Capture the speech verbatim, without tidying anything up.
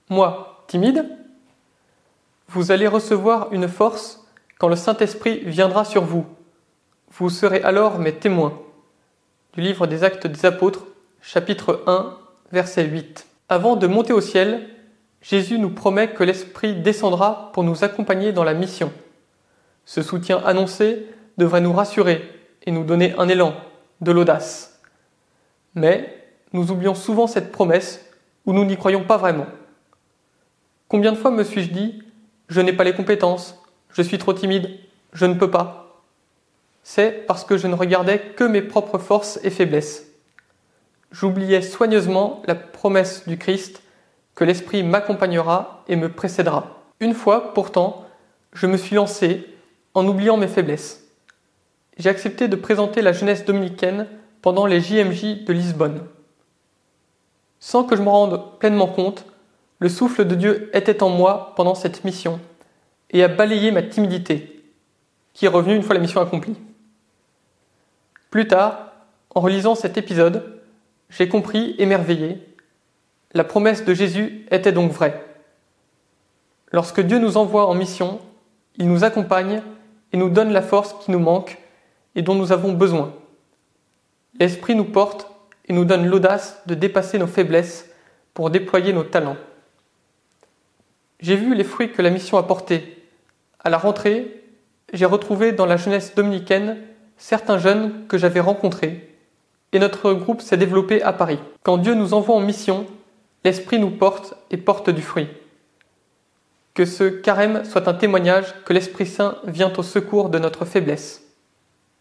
moi, timide? Vous allez recevoir une force quand le Saint-Esprit viendra sur vous. Vous serez alors mes témoins. Du livre des Actes des Apôtres, chapitre un, verset huit. Avant de monter au ciel, Jésus nous promet que l'Esprit descendra pour nous accompagner dans la mission. Ce soutien annoncé devrait nous rassurer et nous donner un élan, de l'audace. Mais nous oublions souvent cette promesse ou nous n'y croyons pas vraiment. Combien de fois me suis-je dit « Je n'ai pas les compétences, je suis trop timide, je ne peux pas ». C'est parce que je ne regardais que mes propres forces et faiblesses. J'oubliais soigneusement la promesse du Christ que l'Esprit m'accompagnera et me précédera. Une fois, pourtant, je me suis lancé en oubliant mes faiblesses. J'ai accepté de présenter la jeunesse dominicaine pendant les J M J de Lisbonne. Sans que je m'en rende pleinement compte, le souffle de Dieu était en moi pendant cette mission et a balayé ma timidité, qui est revenue une fois la mission accomplie. Plus tard, en relisant cet épisode, j'ai compris, émerveillé, la promesse de Jésus était donc vraie. Lorsque Dieu nous envoie en mission, il nous accompagne et nous donne la force qui nous manque et dont nous avons besoin. L'Esprit nous porte et nous donne l'audace de dépasser nos faiblesses pour déployer nos talents. J'ai vu les fruits que la mission a portés. À la rentrée, j'ai retrouvé dans la jeunesse dominicaine certains jeunes que j'avais rencontrés et notre groupe s'est développé à Paris. Quand Dieu nous envoie en mission, l'Esprit nous porte et porte du fruit. Que ce carême soit un témoignage que l'Esprit Saint vient au secours de notre faiblesse.